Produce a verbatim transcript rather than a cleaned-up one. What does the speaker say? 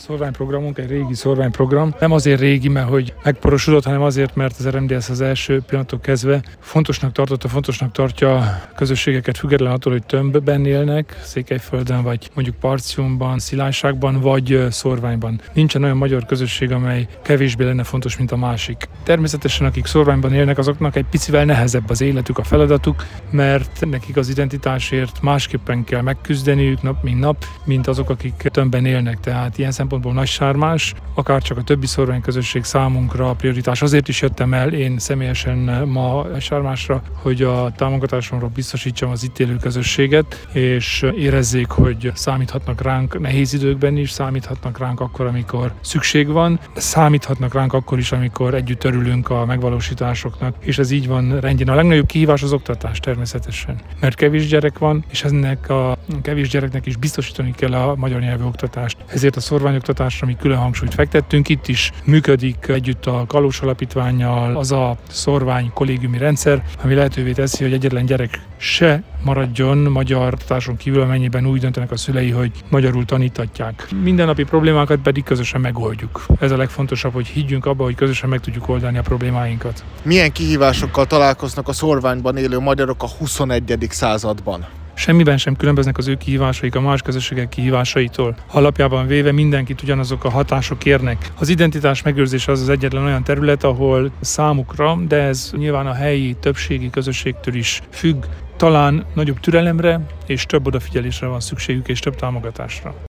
Szorványprogramunk egy régi szorványprogram. Nem azért régi, mert hogy megporosodott, hanem azért, mert az er em dé es az első pillanattól kezdve fontosnak tartotta, fontosnak tartja a közösségeket, független attól, hogy tömbben élnek, Székelyföldön, vagy mondjuk Partiumban, Szilágyságban, vagy Szorványban. Nincsen olyan magyar közösség, amely kevésbé lenne fontos, mint a másik. Természetesen, akik Szorványban élnek, azoknak egy picivel nehezebb az életük, a feladatuk, mert nekik az identitásért másképpen kell megküzdeniük nap mint nap, mint azok, akik tömbben élnek. Tehát ilyen szempontból Nagysármás, akár csak a többi szorvány közösség számunkra a prioritás. Azért is jöttem el én személyesen ma Nagysármásra, hogy a támogatásomról biztosítsam az itt élő közösséget, és érezzék, hogy számíthatnak ránk nehéz időkben is, számíthatnak ránk akkor, amikor szükség van, de számíthatnak ránk akkor is, amikor együtt örülünk a megvalósításoknak, és ez így van rendjén. A legnagyobb kihívás az oktatás természetesen, mert kevés gyerek van, és ennek a kevés gyereknek is biztosítani kell a magyar nyelvű oktatást. Ezért a szorványoktatásra mi külön hangsúlyt fektettünk. Itt is működik együtt a Kalós Alapítvánnyal az a szorvány kollégiumi rendszer, ami lehetővé teszi, hogy egyetlen gyerek se maradjon magyar oktatáson kívül, amennyiben úgy döntenek a szülei, hogy magyarul tanítatják. Mindennapi problémákat pedig közösen megoldjuk. Ez a legfontosabb, hogy higgyünk abba, hogy közösen meg tudjuk oldani a problémáinkat. Milyen kihívásokkal találkoznak a Szorványban élő magyarok a huszonegyedik században? Semmiben sem különböznek az ő kihívásaik a más közösségek kihívásaitól. Alapjában véve mindenkit ugyanazok a hatások érnek. Az identitás megőrzése az az egyetlen olyan terület, ahol számukra, de ez nyilván a helyi többségi közösségtől is függ, talán nagyobb türelemre és több odafigyelésre van szükségük és több támogatásra.